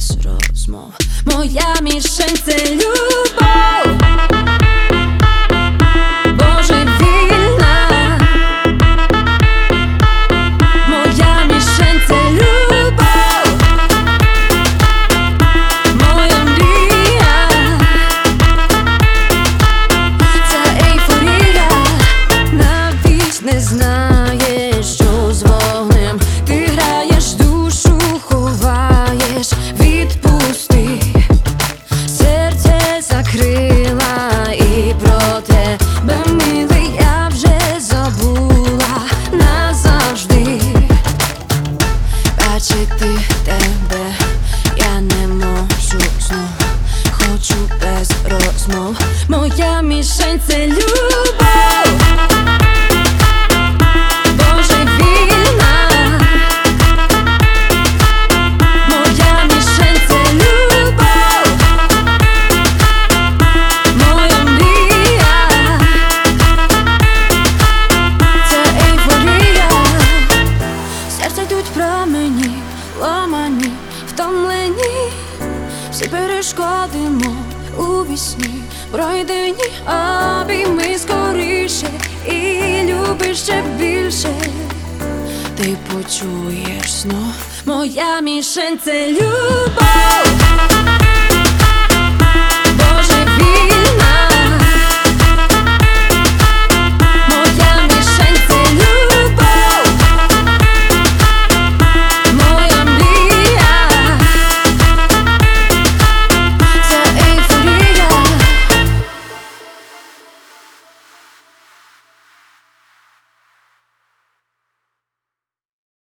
без розмов. Моя мішень — це любов. Не знаєш, що з вогнем ти граєш, душу ховаєш. Відпусти, серце закрила, і про тебе, милий, я вже забула назавжди. Бачити тебе я не можу знов, хочу без розмов. Моя мішень — це любов. Промені, ламані, втомлені, всі перешкоди, мов у вісні, пройдені, обійми скоріше і любиш ще більше. Ти почуєш знов, моя мішень — це любов.